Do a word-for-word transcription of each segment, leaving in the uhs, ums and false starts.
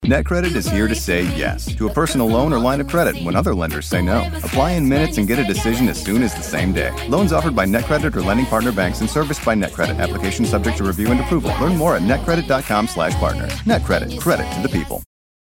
NetCredit is here to say yes to a personal loan or line of credit when other lenders say no. Apply in minutes and get a decision as soon as the same day. Loans offered by NetCredit or lending partner banks and serviced by NetCredit. Application subject to review and approval. Learn more at netcredit.com slash partners. NetCredit. Credit to the people.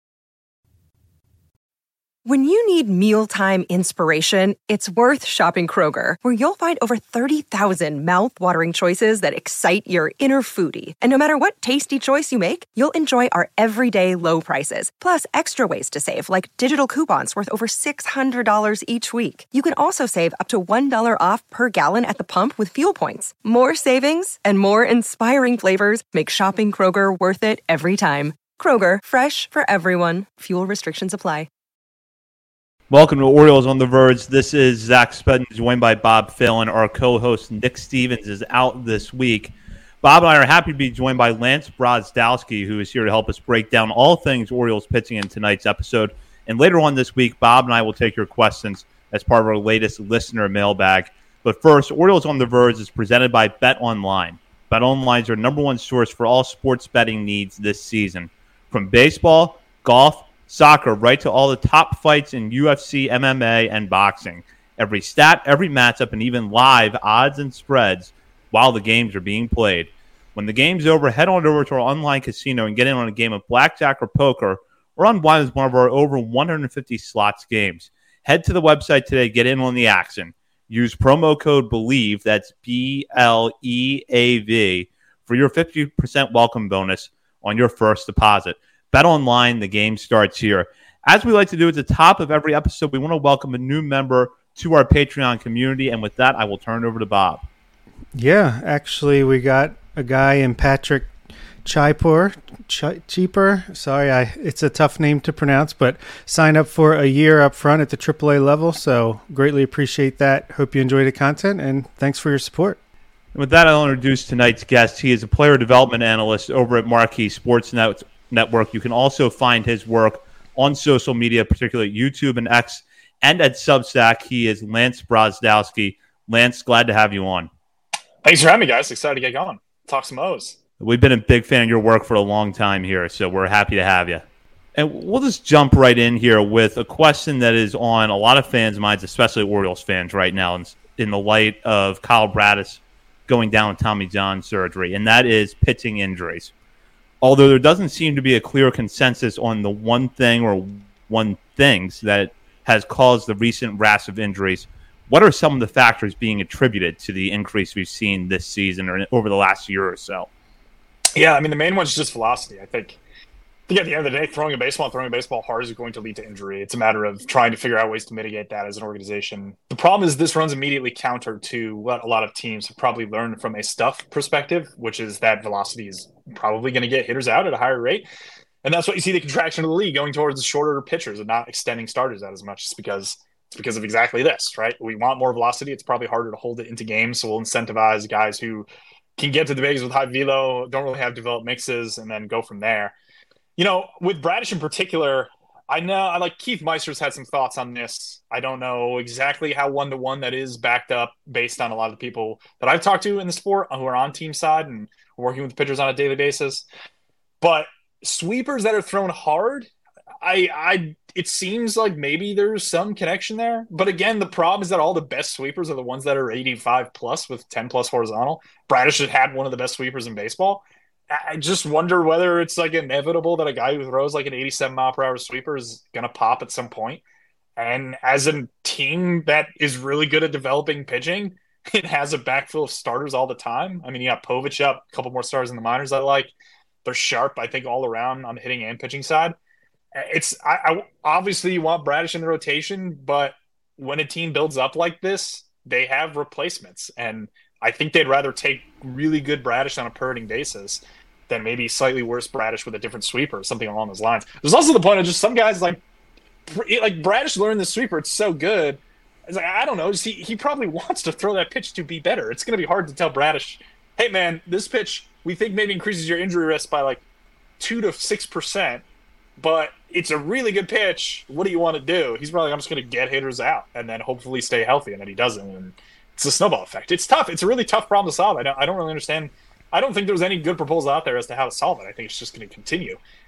When you need mealtime inspiration, it's worth shopping Kroger, where you'll find over thirty thousand mouth-watering choices that excite your inner foodie. And no matter what tasty choice you make, you'll enjoy our everyday low prices, plus extra ways to save, like digital coupons worth over six hundred dollars each week. You can also save up to one dollar off per gallon at the pump with fuel points. More savings and more inspiring flavors make shopping Kroger worth it every time. Kroger, fresh for everyone. Fuel restrictions apply. Welcome to Orioles on the Verge. This is Zach Spedden, joined by Bob Phelan. Our co-host Nick Stevens is out this week. Bob and I are happy to be joined by Lance Brozdowski, who is here to help us break down all things Orioles pitching in tonight's episode. And later on this week, Bob and I will take your questions as part of our latest listener mailbag. But first, Orioles on the Verge is presented by BetOnline. BetOnline is your number one source for all sports betting needs this season. From baseball, golf, soccer, right to all the top fights in U F C, M M A, and boxing. Every stat, every matchup, and even live odds and spreads while the games are being played. When the game's over, head on over to our online casino and get in on a game of blackjack or poker, or unwind with one of our over one hundred fifty slots games. Head to the website today, get in on the action. Use promo code BELIEVE, that's B L E A V, for your fifty percent welcome bonus on your first deposit. Bet online, the game starts here. As we like to do at the top of every episode, we want to welcome a new member to our Patreon community. And with that, I will turn it over to Bob. Yeah, actually, we got a guy in Patrick Chipor, Ch- Cheaper. Sorry, I, it's a tough name to pronounce, but sign up for a year up front at the triple A level. So greatly appreciate that. Hope you enjoy the content, and thanks for your support. With that, I'll introduce tonight's guest. He is a player development analyst over at Marquee Sports Net. Network. You can also find his work on social media, particularly YouTube and X, and at Substack. He is Lance Brozdowski. Lance, glad to have you on. Thanks for having me, guys. Excited to get going. Talk some O's. We've been a big fan of your work for a long time here, so we're happy to have you. And we'll just jump right in here with a question that is on a lot of fans' minds, especially Orioles fans right now, in the light of Kyle Bradish going down with Tommy John surgery, and that is pitching injuries. Although there doesn't seem to be a clear consensus on the one thing or one things that has caused the recent rash of injuries, what are some of the factors being attributed to the increase we've seen this season or over the last year or so? Yeah, I mean, the main one is just velocity. I think, I think at the end of the day, throwing a baseball, throwing a baseball hard is going to lead to injury. It's a matter of trying to figure out ways to mitigate that as an organization. The problem is this runs immediately counter to what a lot of teams have probably learned from a stuff perspective, which is that velocity is probably going to get hitters out at a higher rate. And that's what you see the contraction of the league going towards the shorter pitchers and not extending starters out as much. It's because it's because of exactly this, right? We want more velocity. It's probably harder to hold it into games. So we'll incentivize guys who can get to the bases with high velo, don't really have developed mixes, and then go from there. You know, with Bradish in particular, I know I like Keith Meister's had some thoughts on this. I don't know exactly how one-to-one that is backed up based on a lot of the people that I've talked to in the sport who are on team side and working with the pitchers on a daily basis. But sweepers that are thrown hard, I, I, it seems like maybe there's some connection there. But again, the problem is that all the best sweepers are the ones that are eighty-five plus with ten plus horizontal. Bradish has had one of the best sweepers in baseball. I just wonder whether it's like inevitable that a guy who throws like an eighty-seven mile per hour sweeper is going to pop at some point. And as a team that is really good at developing pitching, it has a backfill of starters all the time. I mean, you got Povich up, a couple more stars in the minors I like. They're sharp, I think, all around on the hitting and pitching side. It's I, I obviously you want Bradish in the rotation, but when a team builds up like this, they have replacements. And I think they'd rather take really good Bradish on a per inning basis than maybe slightly worse Bradish with a different sweeper or something along those lines. There's also the point of just some guys like like Bradish learned the sweeper. It's so good. It's like, I don't know. He, he probably wants to throw that pitch to be better. It's going to be hard to tell Bradish, hey, man, this pitch we think maybe increases your injury risk by like two to six percent, but it's a really good pitch. What do you want to do? He's probably like, I'm just going to get hitters out and then hopefully stay healthy, and then he doesn't. And it's a snowball effect. It's tough. It's a really tough problem to solve. I don't, I don't really understand. I don't think there's any good proposal out there as to how to solve it. I think it's just going to continue.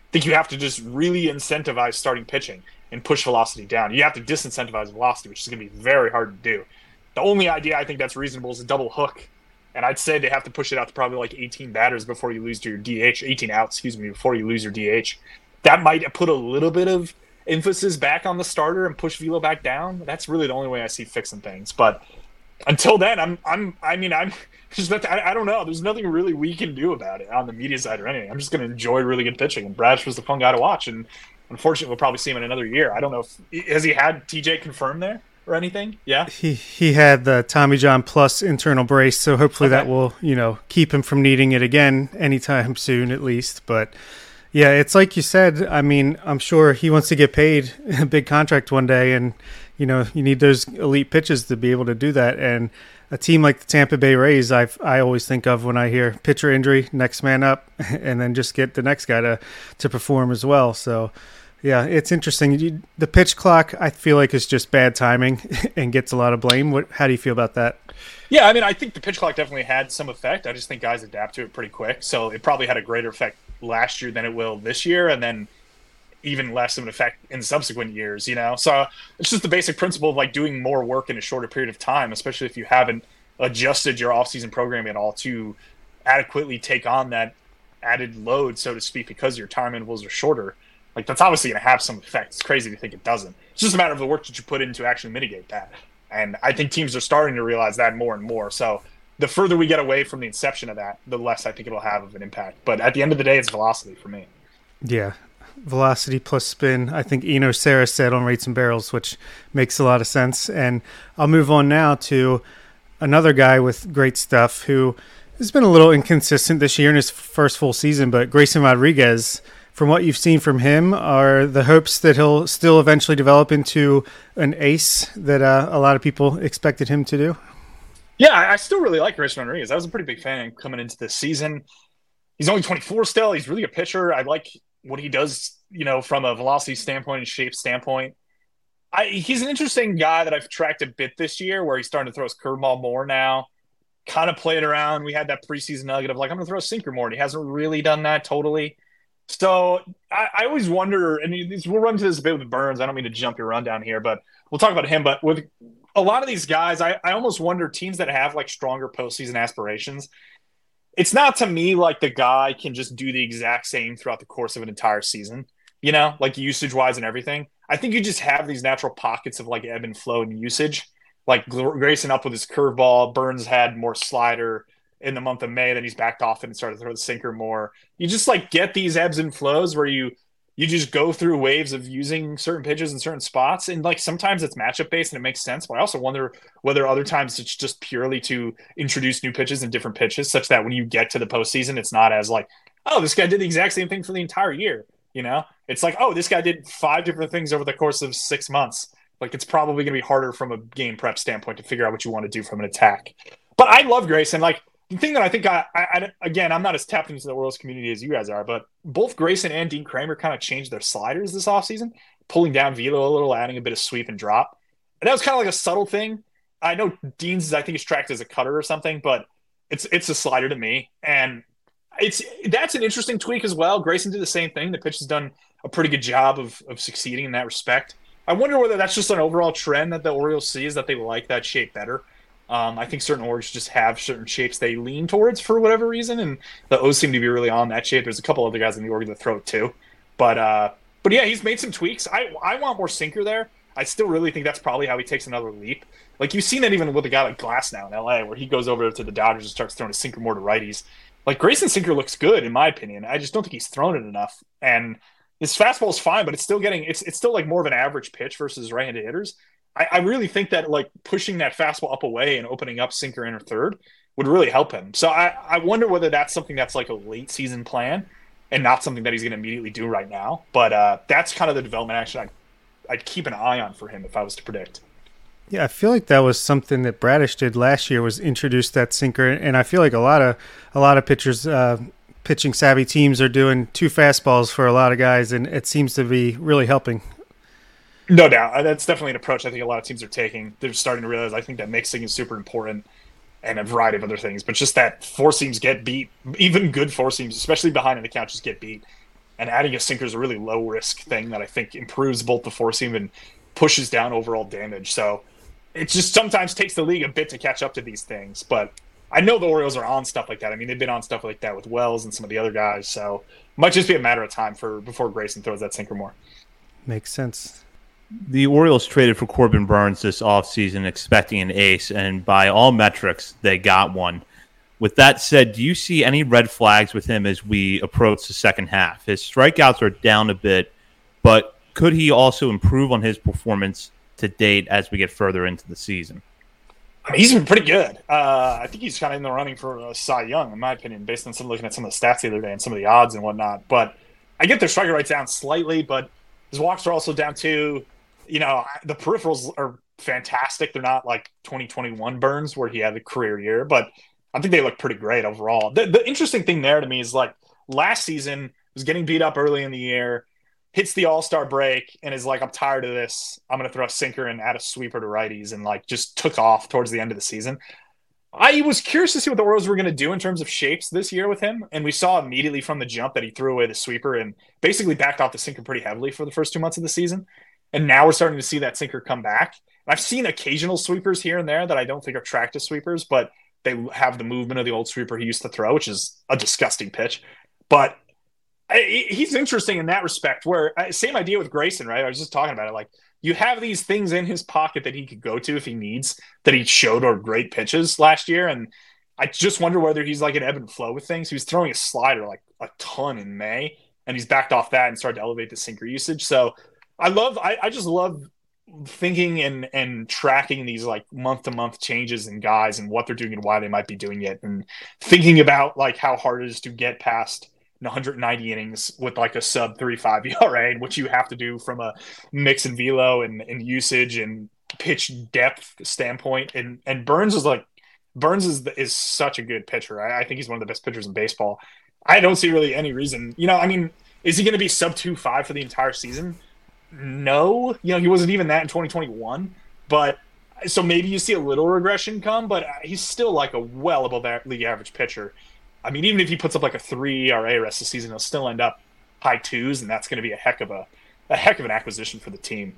think you have to just really incentivize starting pitching and push velocity down. You have to disincentivize velocity, which is going to be very hard to do. The only idea I think that's reasonable is a double hook. And I'd say they have to push it out to probably like eighteen batters before you lose to your D H, eighteen outs, excuse me, before you lose your D H. That might put a little bit of emphasis back on the starter and push velo back down. That's really the only way I see fixing things. But until then, I'm, I'm, I mean, I'm just, I, I don't know. There's nothing really we can do about it on the media side or anything. I'm just going to enjoy really good pitching. And Brash was the fun guy to watch. And unfortunately, we'll probably see him in another year. I don't know if, has he had T J confirmed there or anything? Yeah. He he had the Tommy John plus internal brace, so hopefully okay. that will, you know, keep him from needing it again anytime soon at least. But yeah, it's like you said, I mean, I'm sure he wants to get paid a big contract one day, and you know, you need those elite pitches to be able to do that. And a team like the Tampa Bay Rays, I I always think of when I hear pitcher injury, next man up, and then just get the next guy to to perform as well. So yeah, it's interesting. You, the pitch clock, I feel like, is just bad timing and gets a lot of blame. What? How do you feel about that? Yeah, I mean, I think the pitch clock definitely had some effect. I just think guys adapt to it pretty quick. So it probably had a greater effect last year than it will this year, and then even less of an effect in subsequent years, you know? So it's just the basic principle of, like, doing more work in a shorter period of time, especially if you haven't adjusted your off-season programming at all to adequately take on that added load, so to speak, because your time intervals are shorter. Like, that's obviously going to have some effect. It's crazy to think it doesn't. It's just a matter of the work that you put in to actually mitigate that. And I think teams are starting to realize that more and more. So the further we get away from the inception of that, the less I think it'll have of an impact. But at the end of the day, it's velocity for me. Yeah. Velocity plus spin. I think Eno Sarah said on Rates and Barrels, which makes a lot of sense. And I'll move on now to another guy with great stuff who has been a little inconsistent this year in his first full season, but Grayson Rodriguez. From what you've seen from him, are the hopes that he'll still eventually develop into an ace that uh, a lot of people expected him to do? Yeah, I still really like Grayson Rodriguez. I was a pretty big fan coming into this season. He's only twenty-four still. He's really a pitcher. I like what he does, you know, from a velocity standpoint and shape standpoint. I, he's an interesting guy that I've tracked a bit this year, where he's starting to throw his curveball more now, kind of play it around. We had that preseason nugget of, like, I'm going to throw a sinker more, and he hasn't really done that totally. So I, I always wonder, and we'll run to this a bit with Burns. I don't mean to jump your rundown here, but we'll talk about him. But with a lot of these guys, I, I almost wonder, teams that have, like, stronger postseason aspirations, it's not, to me, like the guy can just do the exact same throughout the course of an entire season, you know, like usage-wise and everything. I think you just have these natural pockets of, like, ebb and flow and usage, like Grayson up with his curveball. Burns had more slider in the month of May, then he's backed off and started to throw the sinker more. You just, like, get these ebbs and flows where you you just go through waves of using certain pitches in certain spots. And, like, sometimes it's matchup based and it makes sense, but I also wonder whether other times it's just purely to introduce new pitches and different pitches, such that when you get to the postseason, it's not as like, oh, this guy did the exact same thing for the entire year. You know, it's like, oh, this guy did five different things over the course of six months. Like, it's probably going to be harder from a game prep standpoint to figure out what you want to do from an attack. But I love Grayson. Like, the thing that I think, I, I, I again, I'm not as tapped into the Orioles community as you guys are, but both Grayson and Dean Kramer kind of changed their sliders this offseason, pulling down velo a little, adding a bit of sweep and drop. And that was kind of like a subtle thing. I know Dean's, I think, is tracked as a cutter or something, but it's it's a slider to me. And it's that's an interesting tweak as well. Grayson did the same thing. The pitch has done a pretty good job of of succeeding in that respect. I wonder whether that's just an overall trend that the Orioles see, is that they like that shape better. Um, I think certain orgs just have certain shapes they lean towards for whatever reason, and the O's seem to be really on that shape. There's a couple other guys in the org that throw it too. But uh, but yeah, he's made some tweaks. I, I want more sinker there. I still really think that's probably how he takes another leap. Like, you've seen that even with a guy like Glass now in L A, where he goes over to the Dodgers and starts throwing a sinker more to righties. Like, Grayson's sinker looks good, in my opinion. I just don't think he's thrown it enough. And his fastball is fine, but it's still getting it's it's still like more of an average pitch versus right-handed hitters. I, I really think that, like, pushing that fastball up away and opening up sinker in or third would really help him. So I, I wonder whether that's something that's like a late season plan and not something that he's going to immediately do right now. But uh, that's kind of the development action I'd, I'd keep an eye on for him if I was to predict. Yeah, I feel like that was something that Bradish did last year, was introduce that sinker. And I feel like a lot of a lot of pitchers, uh, pitching savvy teams are doing two fastballs for a lot of guys, and it seems to be really helping. No doubt. That's definitely an approach I think a lot of teams are taking. They're starting to realize, I think, that mixing is super important and a variety of other things. But just that four seams get beat, even good four seams, especially behind an account, just get beat. And adding a sinker is a really low risk thing that I think improves both the four seam and pushes down overall damage. So it just sometimes takes the league a bit to catch up to these things. But I know the Orioles are on stuff like that. I mean, they've been on stuff like that with Wells and some of the other guys. So it might just be a matter of time for before Grayson throws that sinker more. Makes sense. The Orioles traded for Corbin Burnes this offseason expecting an ace, and by all metrics, they got one. With that said, do you see any red flags with him as we approach the second half? His strikeouts are down a bit, but could he also improve on his performance to date as we get further into the season? I mean, he's been pretty good. Uh, I think he's kind of in the running for uh, Cy Young, in my opinion, based on some looking at some of the stats the other day and some of the odds and whatnot. But I get their strikeout rates down slightly, but his walks are also down too. You know, the peripherals are fantastic. They're not like twenty twenty-one Burnes where he had a career year, but I think they look pretty great overall. The, the interesting thing there to me is like last season was getting beat up early in the year, hits the All-Star break, and is like, I'm tired of this. I'm going to throw a sinker and add a sweeper to righties, and like just took off towards the end of the season. I was curious to see what the Orioles were going to do in terms of shapes this year with him, and we saw immediately from the jump that he threw away the sweeper and basically backed off the sinker pretty heavily for the first two months of the season. And now we're starting to see that sinker come back. I've seen occasional sweepers here and there that I don't think are tracked as sweepers, but they have the movement of the old sweeper he used to throw, which is a disgusting pitch. But I, he's interesting in that respect, where same idea with Grayson, right? I was just talking about it. Like, you have these things in his pocket that he could go to if he needs, that he showed are great pitches last year. And I just wonder whether he's like an ebb and flow with things. He was throwing a slider like a ton in May, and he's backed off that and started to elevate the sinker usage. So I love, I, I just love thinking and and tracking these like month to month changes in guys and what they're doing and why they might be doing it, and thinking about like how hard it is to get past one hundred ninety innings with like a sub three point five E R A, which you have to do from a mix and velo and, and usage and pitch depth standpoint. And and Burnes is like Burnes is is such a good pitcher. I, I think he's one of the best pitchers in baseball. I don't see really any reason. You know, I mean, is he going to be sub two point five for the entire season? No, you know, he wasn't even that in twenty twenty-one, but so maybe you see a little regression come, but he's still like a well above league average pitcher. I mean, even if he puts up like a three E R A rest of the season, he'll still end up high twos, and that's going to be a heck of a, a heck of an acquisition for the team.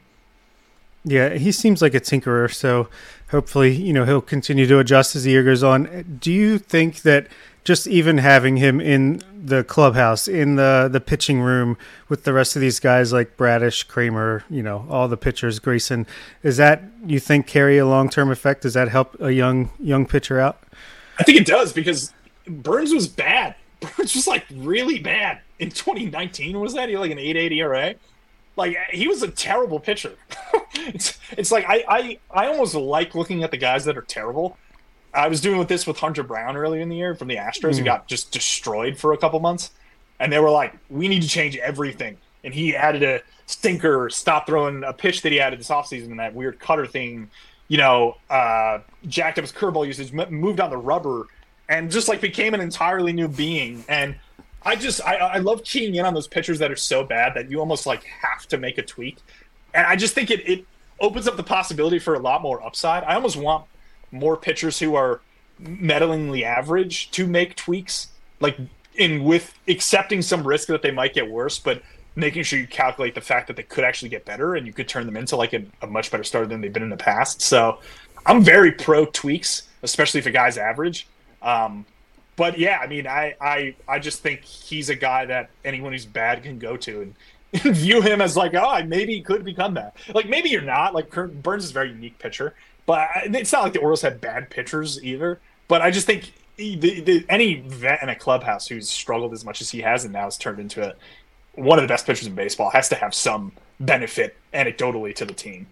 Yeah, he seems like a tinkerer, so hopefully, you know, he'll continue to adjust as the year goes on. Do you think that just even having him in the clubhouse, in the, the pitching room with the rest of these guys like Bradish, Kramer, you know, all the pitchers, Grayson, is that, you think, carry a long-term effect? Does that help a young young pitcher out? I think it does, because Burnes was bad. Burnes was like really bad in twenty nineteen. Was that he had like an eight point eight E R A? Like, he was a terrible pitcher. it's it's like I, I I almost like looking at the guys that are terrible. I was doing with this with Hunter Brown earlier in the year from the Astros, mm. who got just destroyed for a couple months. And they were like, we need to change everything. And he added a stinker, stopped throwing a pitch that he added this offseason, and that weird cutter thing, you know, uh, jacked up his curveball usage, moved on the rubber, and just like became an entirely new being. And I just, I, I love keying in on those pitchers that are so bad that you almost like have to make a tweak. And I just think it, it opens up the possibility for a lot more upside. I almost want more pitchers who are meddlingly average to make tweaks, like in with accepting some risk that they might get worse, but making sure you calculate the fact that they could actually get better and you could turn them into like a, a much better starter than they've been in the past. So I'm very pro tweaks, especially if a guy's average. Um, but yeah, I mean, I, I, I just think he's a guy that anyone who's bad can go to and, and view him as like, oh, maybe he could become that. Like, maybe you're not. Like, Burnes is a very unique pitcher. But it's not like the Orioles had bad pitchers either. But I just think the, the, any vet in a clubhouse who's struggled as much as he has and now has turned into a, one of the best pitchers in baseball has to have some benefit anecdotally to the team.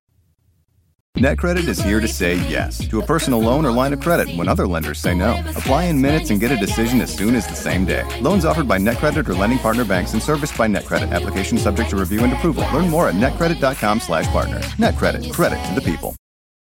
NetCredit is here to say yes to a personal loan or line of credit when other lenders say no. Apply in minutes and get a decision as soon as the same day. Loans offered by NetCredit or lending partner banks and serviced by NetCredit. Application subject to review and approval. Learn more at netcredit.com slash partners. NetCredit. Credit to the people.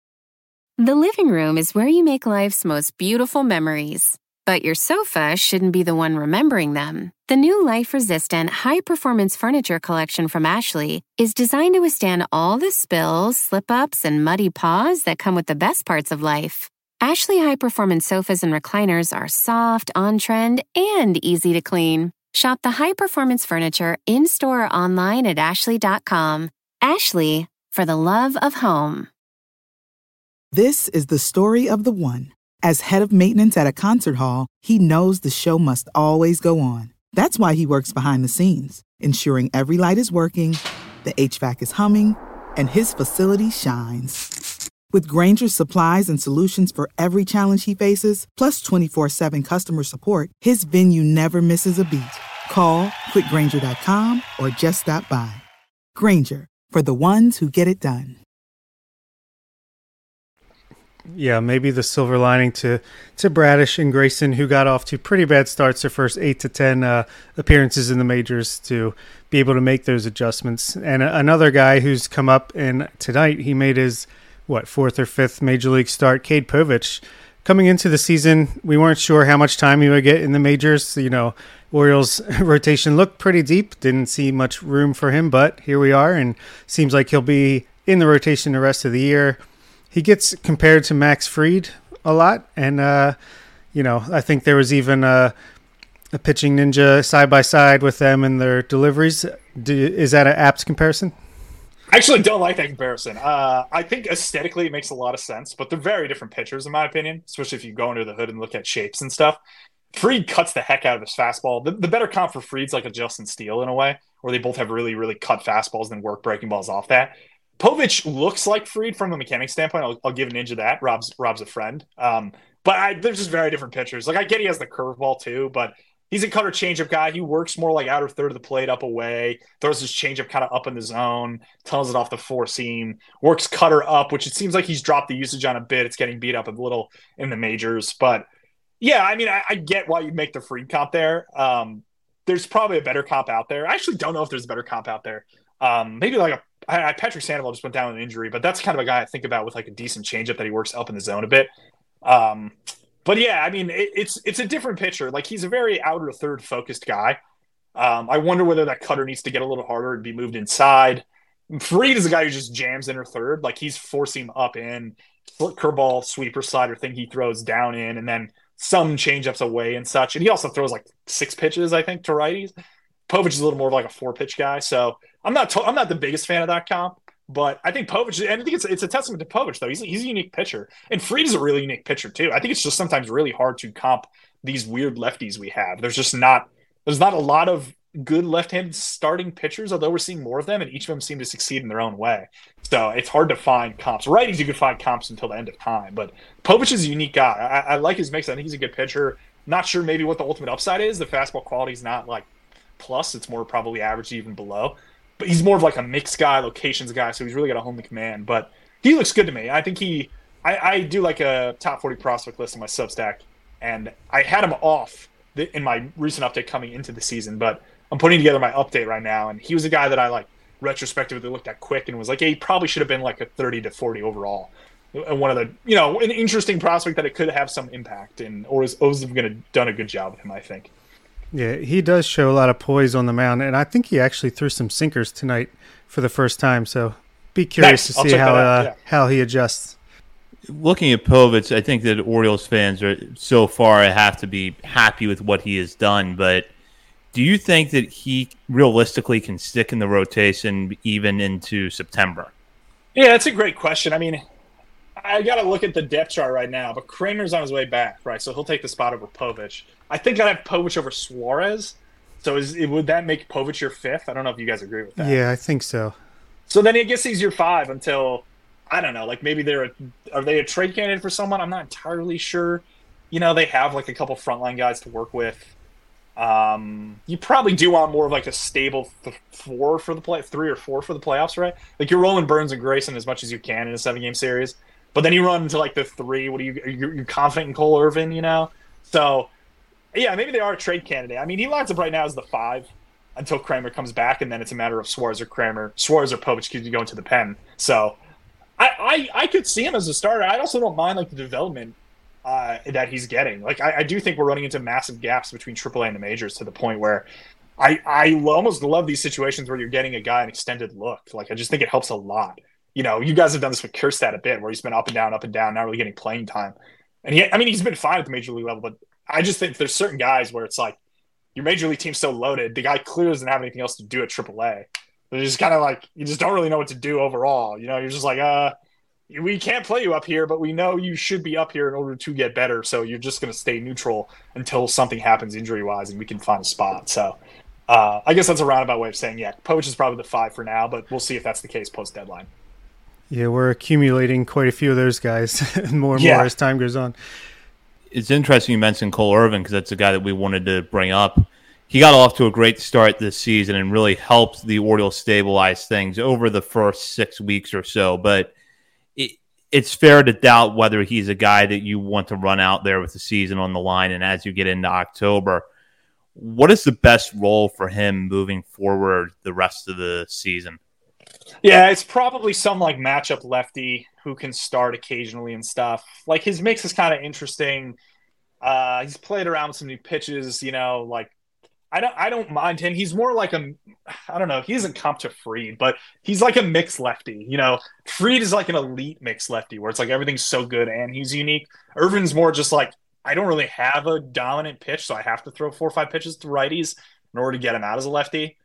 The living room is where you make life's most beautiful memories. But your sofa shouldn't be the one remembering them. The new life-resistant, high-performance furniture collection from Ashley is designed to withstand all the spills, slip-ups, and muddy paws that come with the best parts of life. Ashley high-performance sofas and recliners are soft, on-trend, and easy to clean. Shop the high-performance furniture in-store or online at ashley dot com. Ashley, for the love of home. This is the story of the one. As head of maintenance at a concert hall, he knows the show must always go on. That's why he works behind the scenes, ensuring every light is working, the H V A C is humming, and his facility shines. With Grainger's supplies and solutions for every challenge he faces, plus twenty-four seven customer support, his venue never misses a beat. Call quick grainger dot com or just stop by. Grainger, for the ones who get it done. Yeah, maybe the silver lining to, to Bradish and Grayson, who got off to pretty bad starts their first eight to ten uh, appearances in the majors, to be able to make those adjustments. And a- another guy who's come up, and tonight he made his, what, fourth or fifth major league start, Cade Povich. Coming into the season, we weren't sure how much time he would get in the majors. You know, Orioles rotation looked pretty deep, didn't see much room for him, but here we are, and seems like he'll be in the rotation the rest of the year. He gets compared to Max Fried a lot, and, uh, you know, I think there was even a, a pitching ninja side-by-side with them in their deliveries. Do, is that an apt comparison? I actually don't like that comparison. Uh, I think aesthetically it makes a lot of sense, but they're very different pitchers, in my opinion, especially if you go under the hood and look at shapes and stuff. Fried cuts the heck out of his fastball. The, the better comp for Fried's like a Justin Steele in a way, where they both have really, really cut fastballs and work breaking balls off that. Povich looks like Fried from a mechanics standpoint. I'll, I'll give Ninja that. Rob's Rob's a friend. Um, but I, they're just very different pitchers. Like, I get he has the curveball too, but he's a cutter changeup guy. He works more like outer third of the plate up away, throws his changeup kind of up in the zone, tunnels it off the four seam, works cutter up, which it seems like he's dropped the usage on a bit. It's getting beat up a little in the majors. But, yeah, I mean, I, I get why you make the Fried comp there. Um, there's probably a better comp out there. I actually don't know if there's a better comp out there. Um, maybe like a I, Patrick Sandoval just went down with an injury, but that's kind of a guy I think about with like a decent changeup that he works up in the zone a bit. Um, but yeah, I mean, it, it's it's a different pitcher. Like, he's a very outer third focused guy. Um, I wonder whether that cutter needs to get a little harder and be moved inside. Fried is a guy who just jams inner third. Like, he's forcing him up in, curveball, sweeper, slider thing he throws down in, and then some changeups away and such. And he also throws like six pitches, I think, to righties. Povich is a little more of like a four pitch guy. So I'm not, to- I'm not the biggest fan of that comp, but I think Povich, and I think it's, it's a testament to Povich though. He's, he's a unique pitcher, and Fried is a really unique pitcher too. I think it's just sometimes really hard to comp these weird lefties we have. There's just not, there's not a lot of good left-handed starting pitchers, although we're seeing more of them, and each of them seem to succeed in their own way. So it's hard to find comps. Righties, you could find comps until the end of time, but Povich is a unique guy. I, I like his mix. I think he's a good pitcher. Not sure maybe what the ultimate upside is. The fastball quality is not like plus, it's more probably average, even below. But he's more of like a mixed guy, locations guy, so he's really got a home to command. But he looks good to me. I think he I, I do like a top forty prospect list in my Substack, and I had him off the, in my recent update coming into the season, but I'm putting together my update right now, and he was a guy that I like retrospectively looked at quick and was like, hey, he probably should have been like a thirty to forty overall. And one of the, you know, an interesting prospect that it could have some impact, and or is O's going to done a good job with him, I think. Yeah, he does show a lot of poise on the mound, and I think he actually threw some sinkers tonight for the first time. So be curious nice. to I'll see check how that out, uh, yeah. how he adjusts. Looking at Povich, I think that Orioles fans are so far have to be happy with what he has done. But do you think that he realistically can stick in the rotation even into September? Yeah, that's a great question. I mean, I got to look at the depth chart right now, but Kramer's on his way back, right? So he'll take the spot over Povich. I think I'd have Povich over Suarez. So is would that make Povich your fifth? I don't know if you guys agree with that. Yeah, I think so. So then I guess he's your five until, I don't know, like maybe they're a, are they a trade candidate for someone? I'm not entirely sure. You know, they have like a couple frontline guys to work with. Um, you probably do want more of like a stable th- four for the play, three or four for the playoffs, right? Like you're rolling Burns and Grayson as much as you can in a seven game series, but then you run into like the three. What do you, you're, you're confident in Cole Irvin, you know? So yeah, maybe they are a trade candidate. I mean, he lines up right now as the five until Kramer comes back, and then it's a matter of Suarez or Kramer. Suarez or Povich because you go into the pen. So I, I, I could see him as a starter. I also don't mind like the development uh, that he's getting. Like I, I do think we're running into massive gaps between triple A and the majors to the point where I, I almost love these situations where you're getting a guy an extended look. Like I just think it helps a lot. You know, you guys have done this with Kjerstad a bit, where he's been up and down, up and down, not really getting playing time. And he, I mean, he's been fine at the major league level, but I just think there's certain guys where it's like your major league team's so loaded. The guy clearly doesn't have anything else to do at triple A. They're just kind of like, you just don't really know what to do overall. You know, you're just like, uh, we can't play you up here, but we know you should be up here in order to get better. So you're just going to stay neutral until something happens injury-wise and we can find a spot. So uh, I guess that's a roundabout way of saying, yeah, Povich is probably the five for now, but we'll see if that's the case post-deadline. Yeah, we're accumulating quite a few of those guys more and Yeah. more as time goes on. It's interesting you mentioned Cole Irvin because that's a guy that we wanted to bring up. He got off to a great start this season and really helped the Orioles stabilize things over the first six weeks or so. But it, it's fair to doubt whether he's a guy that you want to run out there with the season on the line. And as you get into October, what is the best role for him moving forward the rest of the season? Yeah, it's probably some like matchup lefty who can start occasionally and stuff. Like his mix is kind of interesting. Uh, he's played around with some new pitches, you know, like I don't I don't mind him. He's more like a I don't know, he isn't comp to Fried, but he's like a mixed lefty. You know, Fried is like an elite mixed lefty where it's like everything's so good and he's unique. Irvin's more just like I don't really have a dominant pitch, so I have to throw four or five pitches to righties in order to get him out as a lefty.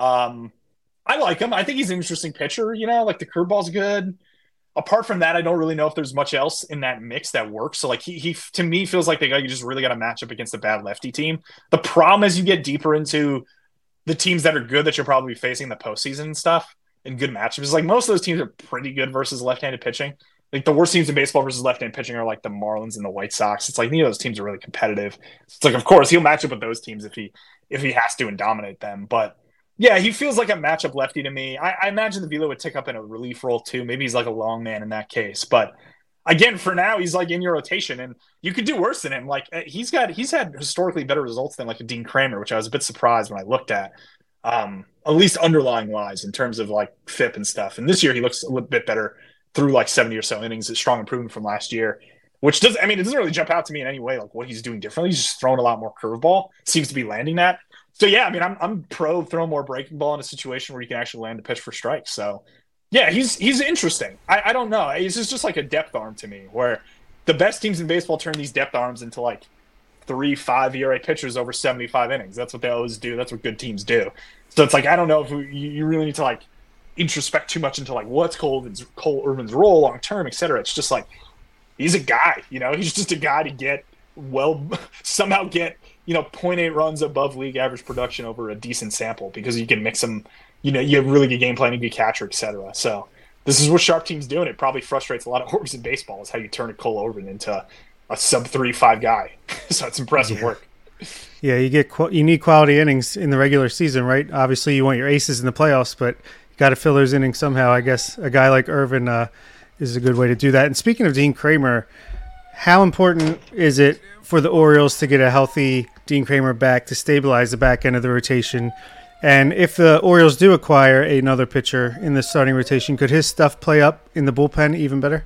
Um I like him. I think he's an interesting pitcher, you know, like the curveball's good. Apart from that, I don't really know if there's much else in that mix that works. So like he, he to me feels like the guy you just really got to match up against a bad lefty team. The problem is you get deeper into the teams that are good that you'll probably be facing in the postseason and stuff and good matchups. Is like most of those teams are pretty good versus left-handed pitching. Like the worst teams in baseball versus left-handed pitching are like the Marlins and the White Sox. It's like neither of those teams are really competitive. It's like of course he'll match up with those teams if he if he has to and dominate them, but yeah, he feels like a matchup lefty to me. I, I imagine the Velo would tick up in a relief role too. Maybe he's like a long man in that case. But again, for now, he's like in your rotation, and you could do worse than him. Like he's got, he's had historically better results than like a Dean Kramer, which I was a bit surprised when I looked at. Um, at least underlying wise in terms of like F I P and stuff. And this year he looks a little bit better through like seventy or so innings. A strong improvement from last year, which does, I mean, it doesn't really jump out to me in any way like what he's doing differently. He's just throwing a lot more curveball. Seems to be landing that. So, yeah, I mean, I'm I'm pro throwing more breaking ball in a situation where you can actually land a pitch for strikes. So, yeah, he's he's interesting. I, I don't know. It's just, just like a depth arm to me where the best teams in baseball turn these depth arms into like three, five E R A pitchers over seventy-five innings. That's what they always do. That's what good teams do. So it's like, I don't know if we, you really need to like introspect too much into like what's Cole Irvin's, Cole Irvin's role long term, et cetera. It's just like he's a guy, you know, he's just a guy to get well, somehow get, you know, zero point eight runs above league average production over a decent sample because you can mix them, you know, you have really good game planning, good catcher, et cetera. So this is what Sharp Team's doing. It probably frustrates a lot of orgs in baseball is how you turn a Cole Irvin into a sub three five guy. So it's impressive yeah. work. Yeah, you get qu- you need quality innings in the regular season, right? Obviously, you want your aces in the playoffs, but you got to fill those innings somehow. I guess a guy like Irvin uh, is a good way to do that. And speaking of Dean Kramer, how important is it for the Orioles to get a healthy Dean Kramer back to stabilize the back end of the rotation? And if the Orioles do acquire another pitcher in the starting rotation, could his stuff play up in the bullpen even better?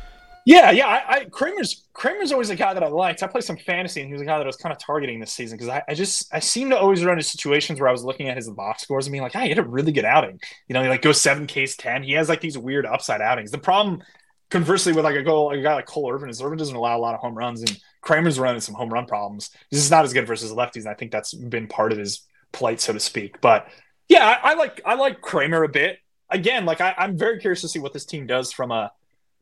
Yeah, yeah. I, I Kramer's Kramer's always a guy that I liked. I played some fantasy, and he was a guy that I was kind of targeting this season because I, I just I seem to always run into situations where I was looking at his box scores and being like, "Hey, he had a really good outing." You know, he like goes seven Ks, ten. He has like these weird upside outings. The problem, conversely, with like a goal, like a guy like Cole Irvin is Irvin doesn't allow a lot of home runs, and Kramer's running some home run problems. This is not as good versus lefties, and I think that's been part of his plight, so to speak. But yeah, I, I like I like Kramer a bit. Again, like I, I'm very curious to see what this team does from a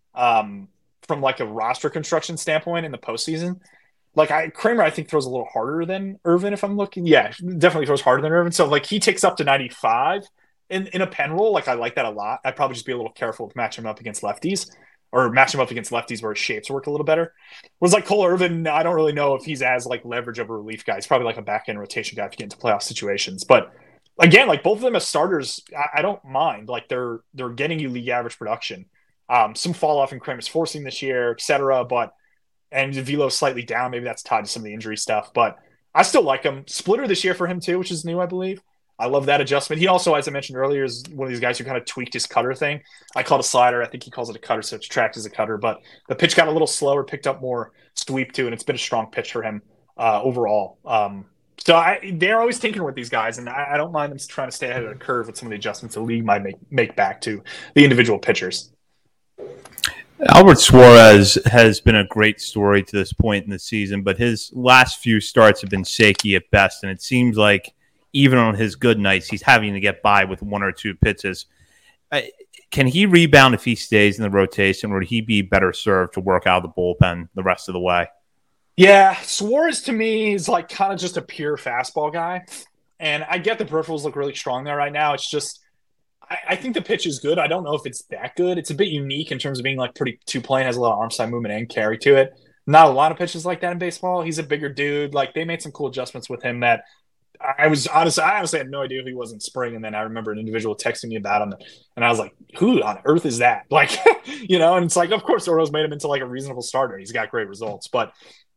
um. from like a roster construction standpoint in the postseason. Like I Kramer, I think throws a little harder than Irvin if I'm looking. Yeah, definitely throws harder than Irvin. So like he takes up to ninety-five in, in a pen roll. Like I like that a lot. I'd probably just be a little careful with matching him up against lefties or match him up against lefties where his shapes work a little better. Whereas like Cole Irvin, I don't really know if he's as like leverage of a relief guy. He's probably like a back end rotation guy if you get into playoff situations. But again, like both of them as starters, I, I don't mind. Like they're, they're getting you league average production. Um, some fall off in Kramer's forcing this year, et cetera. But and Velo's slightly down. Maybe that's tied to some of the injury stuff. But I still like him. Splitter this year for him too, which is new, I believe. I love that adjustment. He also, as I mentioned earlier, is one of these guys who kind of tweaked his cutter thing. I call it a slider. I think he calls it a cutter, so it's tracked as a cutter. But the pitch got a little slower, picked up more sweep too, and it's been a strong pitch for him uh, overall. Um, so I, they're always tinkering with these guys, and I, I don't mind them trying to stay ahead of the curve with some of the adjustments the league might make, make back to the individual pitchers. Albert Suarez has been a great story to this point in the season, but his last few starts have been shaky at best, and it seems like even on his good nights, he's having to get by with one or two pitches. Uh, can he rebound if he stays in the rotation, or would he be better served to work out of the bullpen the rest of the way? Yeah, Suarez to me is like kind of just a pure fastball guy. And I get the peripherals look really strong there right now. It's just, I, I think the pitch is good. I don't know if it's that good. It's a bit unique in terms of being like pretty two-plane, has a lot of arm side movement and carry to it. Not a lot of pitches like that in baseball. He's a bigger dude. Like they made some cool adjustments with him that I was honestly, I honestly had no idea who he was in spring. And then I remember an individual texting me about him and I was like, who on earth is that? Like, you know, and it's like, of course, Orioles made him into like a reasonable starter. He's got great results, but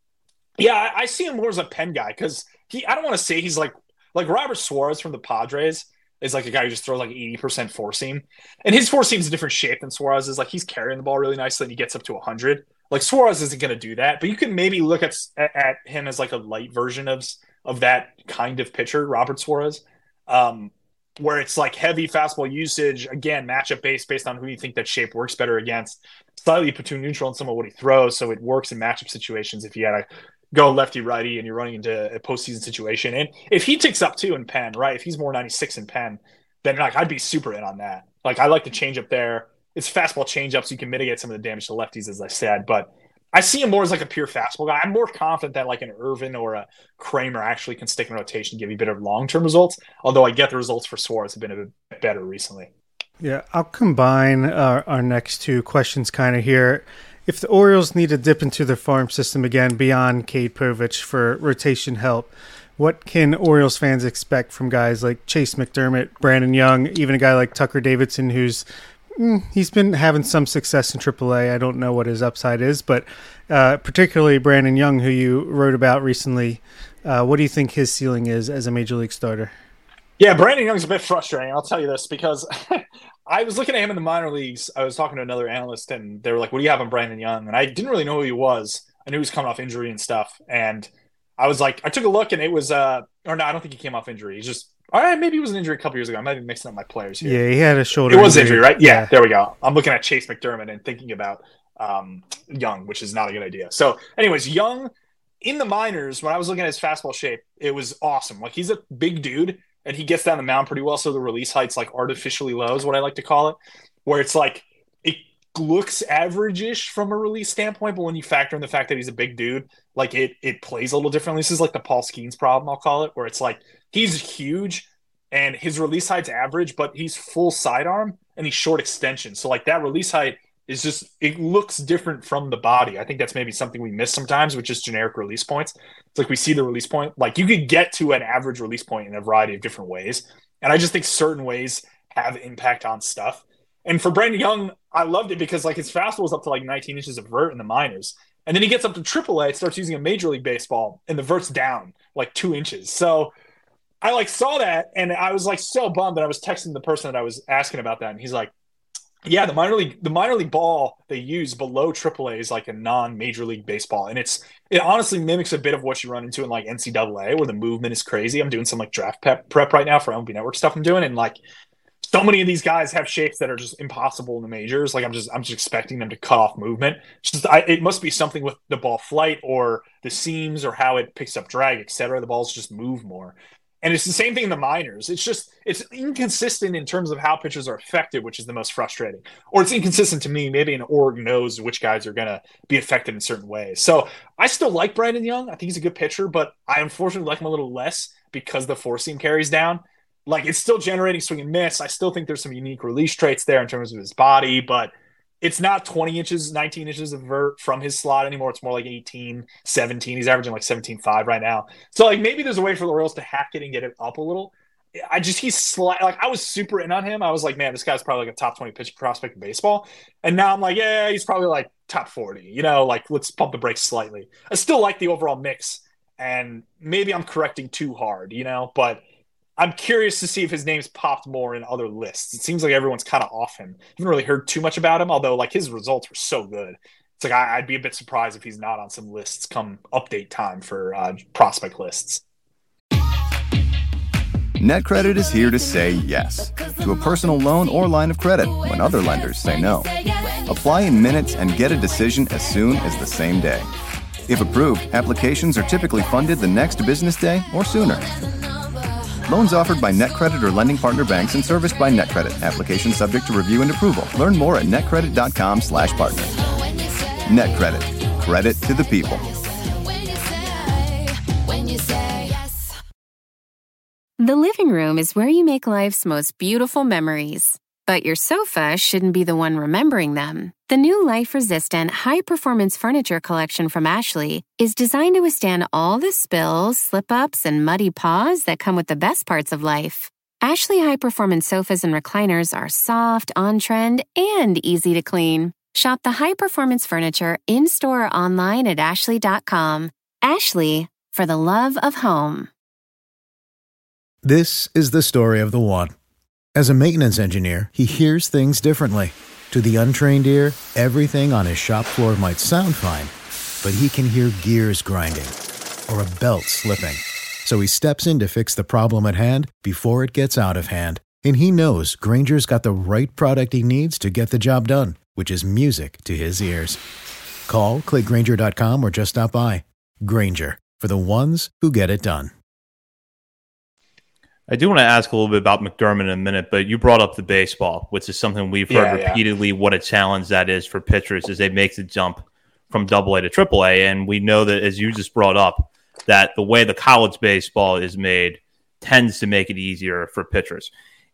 yeah, I, I see him more as a pen guy. Cause he, I don't want to say he's like, like Robert Suarez from the Padres is like a guy who just throws like eighty percent four seam, and his four seam is a different shape than Suarez is. Like he's carrying the ball really nicely and he gets up to a hundred. Like Suarez isn't going to do that, but you can maybe look at, at him as like a light version of, of that kind of pitcher, Robert Suarez, um, where it's like heavy fastball usage, again, matchup based based on who you think that shape works better against, slightly platoon neutral in some of what he throws. So it works in matchup situations if you had a go lefty righty and you're running into a postseason situation. And if he ticks up too in pen, right? If he's more ninety-six in pen, then like I'd be super in on that. Like I like the change up there. It's fastball change up so you can mitigate some of the damage to lefties, as I said. But I see him more as like a pure fastball guy. I'm more confident that like an Irvin or a Kramer actually can stick in rotation and give you a bit of long-term results. Although I get the results for Suarez have been a bit better recently. Yeah, I'll combine our, our next two questions kind of here. If the Orioles need to dip into their farm system again beyond Cade Povich for rotation help, what can Orioles fans expect from guys like Chase McDermott, Brandon Young, even a guy like Tucker Davidson, who's mm, he's been having some success in triple A. I don't know what his upside is, but uh, particularly Brandon Young, who you wrote about recently. Uh, what do you think his ceiling is as a major league starter? Yeah, Brandon Young's a bit frustrating. I'll tell you this because I was looking at him in the minor leagues. I was talking to another analyst, and they were like, what do you have on Brandon Young? And I didn't really know who he was. I knew he was coming off injury and stuff. And I was like, I took a look, and it was uh, – or no, I don't think he came off injury. He's just – all right, maybe he was an injury a couple years ago. I might be mixing up my players here. Yeah, he had a shoulder It was injury, injury, right? Yeah, yeah, there we go. I'm looking at Chase McDermott and thinking about um, Young, which is not a good idea. So anyways, Young in the minors, when I was looking at his fastball shape, it was awesome. Like he's a big dude. And he gets down the mound pretty well, so the release height's like artificially low is what I like to call it, where it's like it looks average-ish from a release standpoint, but when you factor in the fact that he's a big dude, like it it plays a little differently. This is like the Paul Skeens problem, I'll call it, where it's like he's huge and his release height's average, but he's full sidearm and he's short extension. So like that release height is just, it looks different from the body. I think that's maybe something we miss sometimes with just generic release points. It's like we see the release point. Like you could get to an average release point in a variety of different ways. And I just think certain ways have impact on stuff. And for Brandon Young, I loved it because like his fastball was up to like nineteen inches of vert in the minors. And then he gets up to triple A, starts using a major league baseball, and the vert's down like two inches. So I like saw that and I was like so bummed that I was texting the person that I was asking about that. And he's like, yeah, the minor league, the minor league ball they use below triple A is like a non-major league baseball, and it's it honestly mimics a bit of what you run into in like N C double A, where the movement is crazy. I'm doing some like draft prep prep right now for M L B Network stuff I'm doing, and like so many of these guys have shapes that are just impossible in the majors. Like I'm just I'm just expecting them to cut off movement. It's just I, it must be something with the ball flight or the seams or how it picks up drag, et cetera. The balls just move more. And it's the same thing in the minors. It's just, it's inconsistent in terms of how pitchers are affected, which is the most frustrating. Or it's inconsistent to me. Maybe an org knows which guys are going to be affected in certain ways. So I still like Brandon Young. I think he's a good pitcher, but I unfortunately like him a little less because the four seam carries down. Like it's still generating swing and miss. I still think there's some unique release traits there in terms of his body, but it's not twenty inches, nineteen inches of vert from his slot anymore. It's more like eighteen, seventeen. He's averaging like seventeen point five right now. So like maybe there's a way for the Orioles to hack it and get it up a little. I just, he's sli- like, I was super in on him. I was like, man, this guy's probably like a top twenty pitching prospect in baseball. And now I'm like, yeah, he's probably like top forty, you know, like let's pump the brakes slightly. I still like the overall mix and maybe I'm correcting too hard, you know, but I'm curious to see if his name's popped more in other lists. It seems like everyone's kind of off him. I haven't really heard too much about him, although like his results were so good. It's like I, I'd be a bit surprised if he's not on some lists come update time for uh, prospect lists. NetCredit is here to say yes to a personal loan or line of credit when other lenders say no. Apply in minutes and get a decision as soon as the same day. If approved, applications are typically funded the next business day or sooner. Loans offered by NetCredit or lending partner banks and serviced by NetCredit. Application subject to review and approval. Learn more at netcredit.com slash partner. NetCredit. Credit to the people. The living room is where you make life's most beautiful memories. But your sofa shouldn't be the one remembering them. The new life-resistant, high-performance furniture collection from Ashley is designed to withstand all the spills, slip-ups, and muddy paws that come with the best parts of life. Ashley high-performance sofas and recliners are soft, on-trend, and easy to clean. Shop the high-performance furniture in-store or online at ashley dot com. Ashley, for the love of home. This is the story of the one. As a maintenance engineer, he hears things differently. To the untrained ear, everything on his shop floor might sound fine, but he can hear gears grinding or a belt slipping. So he steps in to fix the problem at hand before it gets out of hand. And he knows Grainger's got the right product he needs to get the job done, which is music to his ears. Call, click Grainger dot com, or just stop by. Grainger, for the ones who get it done. I do want to ask a little bit about McDermott in a minute, but you brought up the baseball, which is something we've heard yeah, repeatedly yeah. what a challenge that is for pitchers as they make the jump from double A to triple A. And we know that, as you just brought up, that the way the college baseball is made tends to make it easier for pitchers.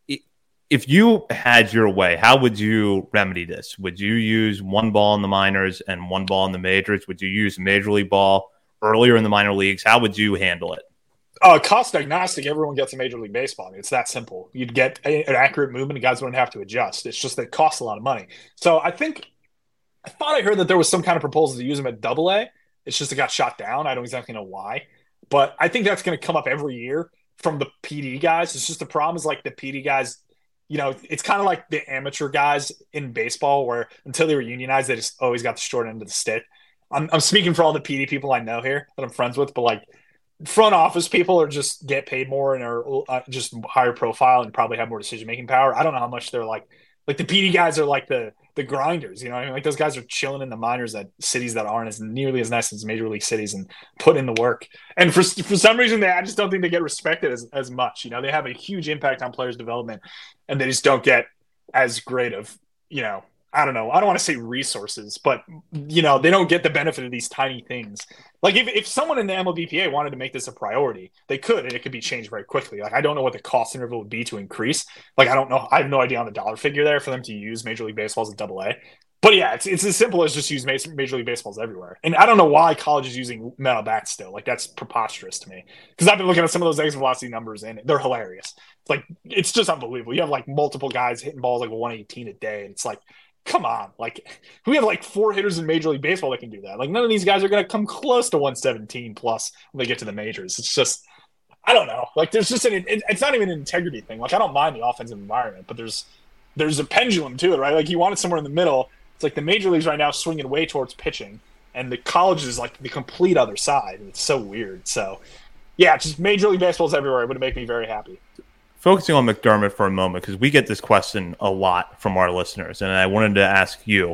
If you had your way, how would you remedy this? Would you use one ball in the minors and one ball in the majors? Would you use a major league ball earlier in the minor leagues? How would you handle it? Uh, cost agnostic, everyone gets a Major League Baseball. I mean, it's that simple. You'd get a, an accurate movement, and guys wouldn't have to adjust. It's just that it costs a lot of money. So I think I thought I heard that there was some kind of proposal to use them at Double A. It's just it got shot down. I don't exactly know why, but I think that's going to come up every year from the P D guys. It's just the problem is like the P D guys. You know, it's kind of like the amateur guys in baseball, where until they were unionized, they just always got the short end of the stick. I'm, I'm speaking for all the P D people I know here that I'm friends with, but like. Front office people are just get paid more and are uh, just higher profile and probably have more decision making power. I don't know how much they're like. Like the P D guys are like the the grinders, you know. What I mean, like those guys are chilling in the minors at cities that aren't as nearly as nice as major league cities and put in the work. And for for some reason, they I just don't think they get respected as as much. You know, they have a huge impact on players' development, and they just don't get as great of you know. I don't know. I don't want to say resources, but, you know, they don't get the benefit of these tiny things. Like if, if someone in the M L B P A wanted to make this a priority, they could, and it could be changed very quickly. Like, I don't know what the cost interval would be to increase. Like, I don't know. I have no idea on the dollar figure there for them to use Major League Baseball's at double A. But yeah, it's it's as simple as just use Major League Baseballs everywhere. And I don't know why college is using metal bats still. Like, that's preposterous to me. Because I've been looking at some of those exit velocity numbers, and they're hilarious. It's like, it's just unbelievable. You have like multiple guys hitting balls like one eighteen a day, and it's like, come on, like we have like four hitters in Major League Baseball that can do that. Like none of these guys are going to come close to one seventeen plus when they get to the majors. It's just, I don't know. Like there's just an, it, it's not even an integrity thing. Like I don't mind the offensive environment, but there's, there's a pendulum to it, right? Like you want it somewhere in the middle. It's like the major leagues right now swinging way towards pitching, and the college is like the complete other side. It's so weird. So yeah, just Major League Baseball's everywhere. It would make me very happy. Focusing on McDermott for a moment, because we get this question a lot from our listeners, and I wanted to ask you,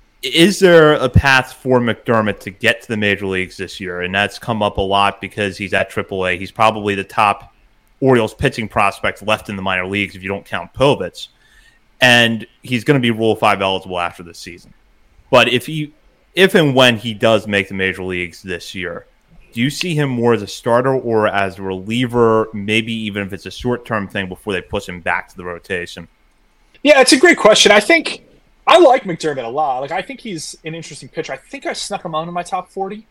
is there a path for McDermott to get to the major leagues this year? And that's come up a lot because he's at triple A. He's probably the top Orioles pitching prospect left in the minor leagues if you don't count Povitz. And he's going to be Rule five eligible after this season. But if he, if and when he does make the major leagues this year, do you see him more as a starter or as a reliever, maybe even if it's a short-term thing before they push him back to the rotation? Yeah, it's a great question. I think I like McDermott a lot. Like, I think he's an interesting pitcher. I think I snuck him onto my top forty.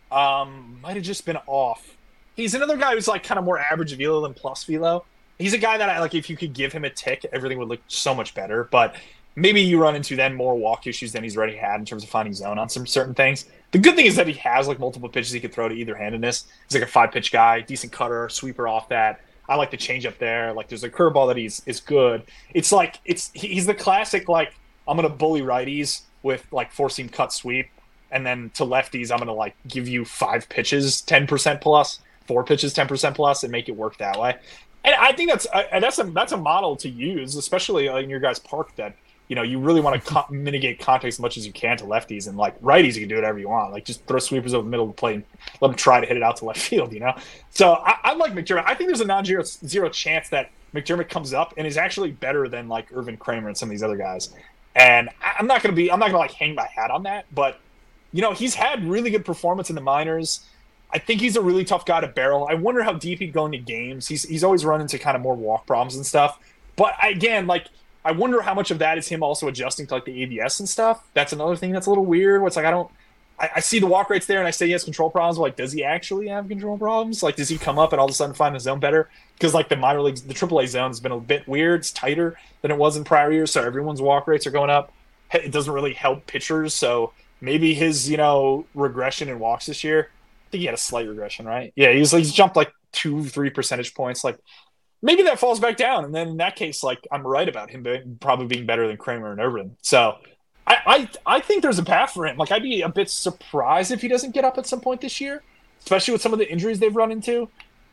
Um, might have just been off. He's another guy who's like kind of more average velo than plus velo. He's a guy that I like. If you could give him a tick, everything would look so much better. But maybe you run into then more walk issues than he's already had in terms of finding zone on some certain things. The good thing is that he has like multiple pitches he could throw to either handedness. He's like a five pitch guy, decent cutter, sweeper off that. I like the change up there. Like there's a curveball that he's is good. It's like it's he's the classic like I'm gonna bully righties with like four seam cut sweep, and then to lefties I'm gonna like give you five pitches, ten percent plus, four pitches, ten percent plus, and make it work that way. And I think that's uh, that's a that's a model to use, especially in your guys' park that. you know, you really want to co- mitigate contact as much as you can to lefties, and like righties, you can do whatever you want. Like just throw sweepers over the middle of the plate and let them try to hit it out to left field, you know? So I, I like McDermott. I think there's a non-zero zero chance that McDermott comes up and is actually better than like Irvin Kramer and some of these other guys. And I, I'm not going to be, I'm not going to like hang my hat on that, but you know, he's had really good performance in the minors. I think he's a really tough guy to barrel. I wonder how deep he'd go into games. He's he's always run into kind of more walk problems and stuff. But again, like, I wonder how much of that is him also adjusting to like the A B S and stuff. That's another thing that's a little weird. Where it's like I don't, I, I see the walk rates there, and I say he has control problems. But like, does he actually have control problems? Like, does he come up and all of a sudden find the zone better? Because like the minor leagues, the triple A zone has been a bit weird. It's tighter than it was in prior years, so everyone's walk rates are going up. It doesn't really help pitchers. So maybe his you know regression in walks this year. I think he had a slight regression, right? Yeah, he's he's jumped like two, three percentage points, like. Maybe that falls back down, and then in that case, like I'm right about him being, probably being better than Kramer and Irvin. So I, I I think there's a path for him. Like I'd be a bit surprised if he doesn't get up at some point this year, especially with some of the injuries they've run into.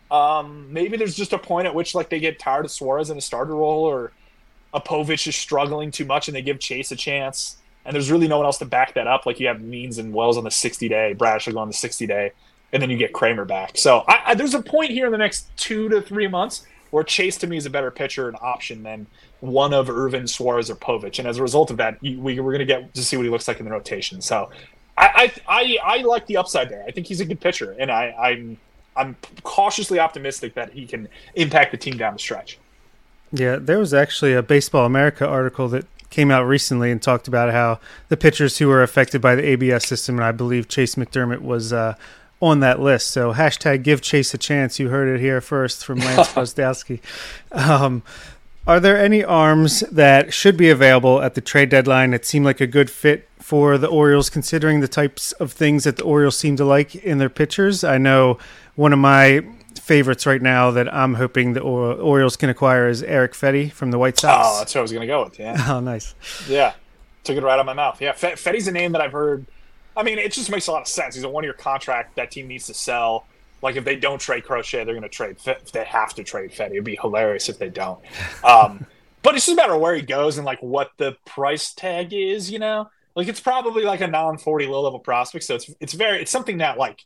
Um, maybe there's just a point at which like they get tired of Suarez in a starter role, or Apovich is struggling too much, and they give Chase a chance. And there's really no one else to back that up. Like you have Means and Wells on the sixty day, Bradish will go on the sixty day, and then you get Kramer back. So I, I, there's a point here in the next two to three months. Where Chase, to me, is a better pitcher and option than one of Irvin, Suarez, or Povich. And as a result of that, we, we're going to get to see what he looks like in the rotation. So I I, I, I like the upside there. I think he's a good pitcher, and I, I'm I'm cautiously optimistic that he can impact the team down the stretch. Yeah, there was actually a Baseball America article that came out recently and talked about how the pitchers who were affected by the A B S system, and I believe Chase McDermott was uh, – on that list. So hashtag give Chase a chance. You heard it here first from Lance Brozdowski. Um, are there any arms that should be available at the trade deadline that seem like a good fit for the Orioles, considering the types of things that the Orioles seem to like in their pitchers? I know one of my favorites right now that I'm hoping the Orioles can acquire is Erick Fedde from the White Sox. Oh, that's what I was going to go with. Yeah. Oh, nice. Yeah. Took it right out of my mouth. Yeah. Fedde's a name that I've heard. I mean, it just makes a lot of sense. He's a one-year contract that team needs to sell. Like, if they don't trade Crochet, they're going to trade Fedde. They have to trade Fedde. It would be hilarious if they don't. Um, but it's just a matter of where he goes and, like, what the price tag is, you know? Like, it's probably, like, a non forty low-level prospect. So it's it's very – it's something that, like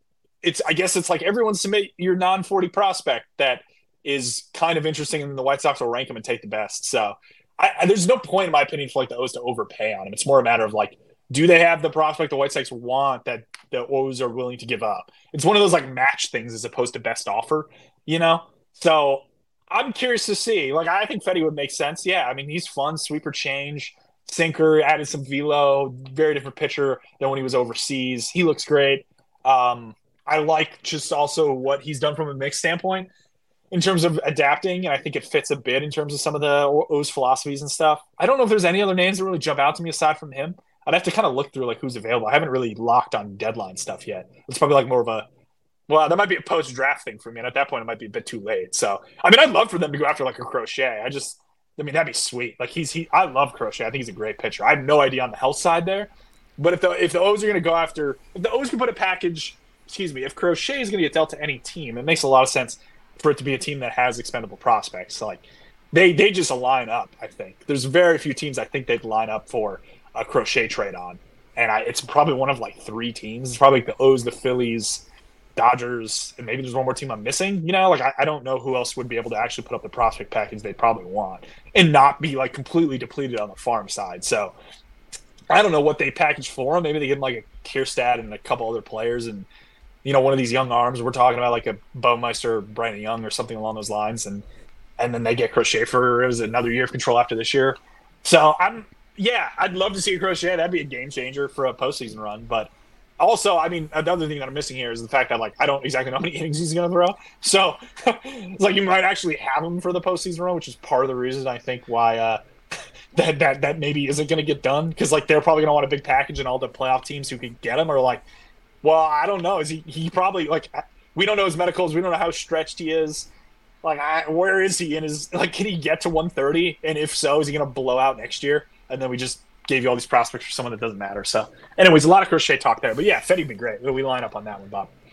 – it's I guess it's like everyone submit your non forty prospect that is kind of interesting, and the White Sox will rank him and take the best. So I, I, there's no point, in my opinion, for, like, the O's to overpay on him. It's more a matter of, like, do they have the prospect the White Sox want that the O's are willing to give up? It's one of those like match things as opposed to best offer, you know? So I'm curious to see. Like, I think Fedde would make sense. Yeah, I mean, he's fun, sweeper change, sinker, added some velo, very different pitcher than when he was overseas. He looks great. Um, I like just also what he's done from a mix standpoint in terms of adapting, and I think it fits a bit in terms of some of the O's philosophies and stuff. I don't know if there's any other names that really jump out to me aside from him. I'd have to kind of look through like who's available. I haven't really locked on deadline stuff yet. It's probably like more of a, well, that might be a post-draft thing for me. And at that point, it might be a bit too late. So, I mean, I'd love for them to go after like a Crochet. I just, I mean, that'd be sweet. Like he's, he, I love Crochet. I think he's a great pitcher. I have no idea on the health side there. But if the, if the O's are going to go after, if the O's can put a package, excuse me, if Crochet is going to get dealt to any team, it makes a lot of sense for it to be a team that has expendable prospects. So like they, they just line up, I think. There's very few teams I think they'd line up for a Crochet trade on. And I, it's probably one of like three teams. It's probably like the O's, the Phillies, Dodgers, and maybe there's one more team I'm missing. You know, like I, I don't know who else would be able to actually put up the prospect package they'd probably want and not be like completely depleted on the farm side. So I don't know what they package for him. Maybe they give him like a Kierstad and a couple other players and, you know, one of these young arms. We're talking about like a Baumeister, Brandon Young or something along those lines. And, and then they get Crochet for it was another year of control after this year. So I'm, Yeah, I'd love to see a Crochet. That'd be a game changer for a postseason run. But also, I mean, another thing that I'm missing here is the fact that, like, I don't exactly know how many innings he's going to throw. So it's like you might actually have him for the postseason run, which is part of the reason I think why uh, that, that that maybe isn't going to get done. Because, like, they're probably going to want a big package, and all the playoff teams who can get him are like, well, I don't know. Is he, he probably, like, we don't know his medicals. We don't know how stretched he is. Like, I, where is he in his, like, can he get to one thirty? And if so, is he going to blow out next year? And then we just gave you all these prospects for someone that doesn't matter. So, anyways, a lot of Crochet talk there. But, yeah, Fedde'd be great. We line up on that one, Bob.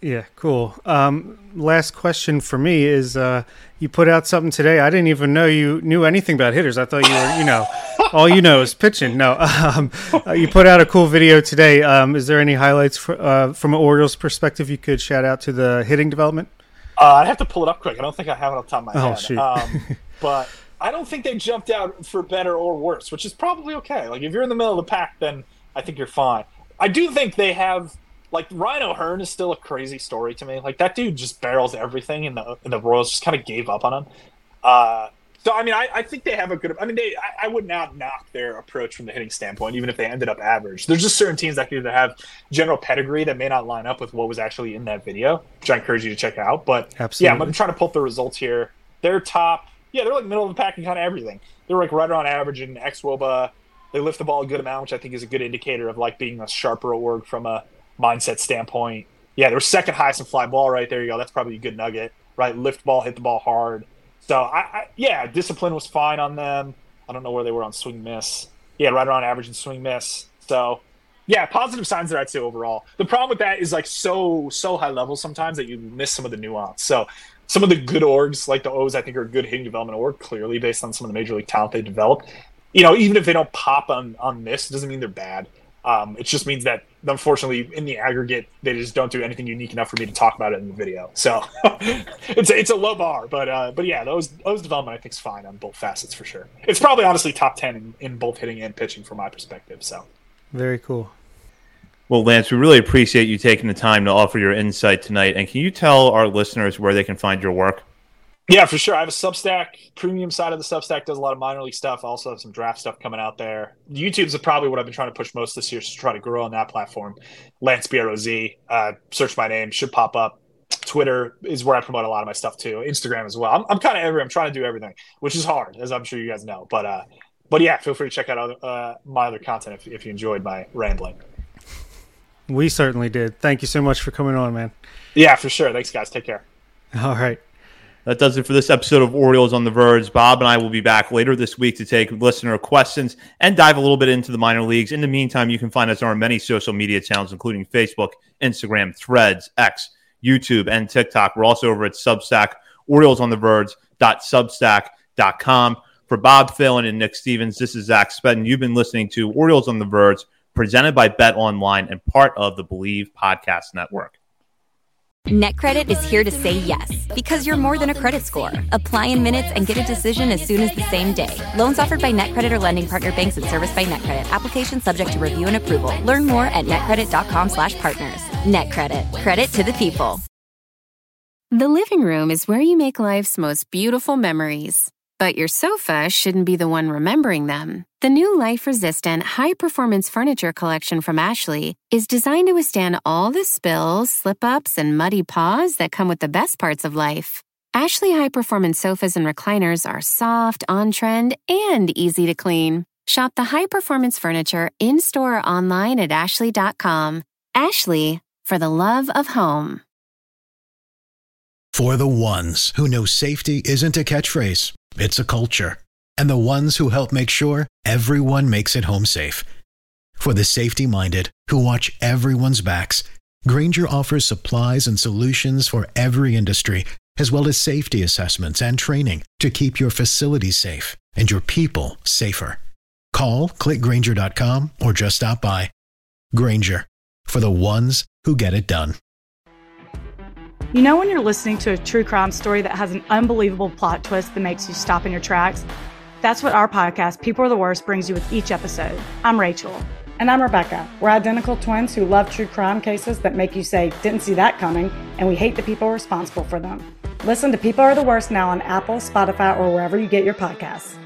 Yeah, cool. Um, last question for me is, uh, you put out something today. I didn't even know you knew anything about hitters. I thought you were, you know, all you know is pitching. No, um, uh, you put out a cool video today. Um, is there any highlights for, uh, from an Orioles perspective you could shout out to the hitting development? Uh, I'd have to pull it up quick. I don't think I have it off the top of my oh, head. Shoot. Um, but I don't think they jumped out for better or worse, which is probably okay. Like, if you're in the middle of the pack, then I think you're fine. I do think they have... Like, Ryan O'Hearn is still a crazy story to me. Like, that dude just barrels everything, and the and the Royals just kind of gave up on him. Uh, so, I mean, I, I think they have a good – I mean, they I, I would not knock their approach from the hitting standpoint, even if they ended up average. There's just certain teams that could either have general pedigree that may not line up with what was actually in that video, which I encourage you to check out. But, Absolutely. yeah, I'm trying to pull up the results here. They're top – yeah, they're like middle of the pack in kind of everything. They're like right around average in X W O B A. They lift the ball a good amount, which I think is a good indicator of, like, being a sharper org from a – mindset standpoint. Yeah, they were second highest in fly ball right there. You go. That's probably a good nugget, right? Lift ball, hit the ball hard. So, I, I yeah, discipline was fine on them. I don't know where they were on swing miss. Yeah, right around average in swing miss. So, yeah, positive signs there, I'd say, overall. The problem with that is, like, so, so high level sometimes that you miss some of the nuance. So, some of the good orgs, like the O's, I think are a good hitting development org, clearly, based on some of the major league talent they developed. You know, even if they don't pop on, on this, it doesn't mean they're bad. Um, it just means that, unfortunately, in the aggregate, they just don't do anything unique enough for me to talk about it in the video. So it's a, it's a low bar, but uh, but yeah, those those development I think is fine on both facets for sure. It's probably honestly top ten in, in both hitting and pitching from my perspective. So very cool. Well, Lance, we really appreciate you taking the time to offer your insight tonight. And can you tell our listeners where they can find your work? Yeah, for sure. I have a Substack. Premium side of the Substack does a lot of minor league stuff. I also have some draft stuff coming out there. YouTube's probably what I've been trying to push most this year, so try to grow on that platform. Lance B R O Z. Uh, search my name, should pop up. Twitter is where I promote a lot of my stuff too. Instagram as well. I'm, I'm kind of everywhere. I'm trying to do everything, which is hard, as I'm sure you guys know. But uh, but yeah, feel free to check out other, uh, my other content if, if you enjoyed my rambling. We certainly did. Thank you so much for coming on, man. Yeah, for sure. Thanks, guys. Take care. All right. That does it for this episode of Orioles on the Verge. Bob and I will be back later this week to take listener questions and dive a little bit into the minor leagues. In the meantime, you can find us on our many social media channels, including Facebook, Instagram, Threads, X, YouTube, and TikTok. We're also over at Substack, orioles on the verge dot substack dot com. For Bob Phelan and Nick Stevens, this is Zach Spedden. You've been listening to Orioles on the Verge, presented by Bet Online and part of the Believe Podcast Network. NetCredit is here to say yes, because you're more than a credit score. Apply in minutes and get a decision as soon as the same day. Loans offered by NetCredit or lending partner banks and serviced by NetCredit. Application subject to review and approval. Learn more at netcredit.com slash partners. NetCredit. Credit to the people. The living room is where you make life's most beautiful memories. But your sofa shouldn't be the one remembering them. The new life-resistant, high-performance furniture collection from Ashley is designed to withstand all the spills, slip-ups, and muddy paws that come with the best parts of life. Ashley high-performance sofas and recliners are soft, on-trend, and easy to clean. Shop the high-performance furniture in-store or online at ashley dot com. Ashley, for the love of home. For the ones who know safety isn't a catchphrase, it's a culture. And the ones who help make sure everyone makes it home safe. For the safety-minded who watch everyone's backs, Grainger offers supplies and solutions for every industry, as well as safety assessments and training to keep your facilities safe and your people safer. Call, click Grainger dot com, or just stop by. Grainger, for the ones who get it done. You know when you're listening to a true crime story that has an unbelievable plot twist that makes you stop in your tracks? That's what our podcast, People Are the Worst, brings you with each episode. I'm Rachel. And I'm Rebecca. We're identical twins who love true crime cases that make you say, didn't see that coming, and we hate the people responsible for them. Listen to People Are the Worst now on Apple, Spotify, or wherever you get your podcasts.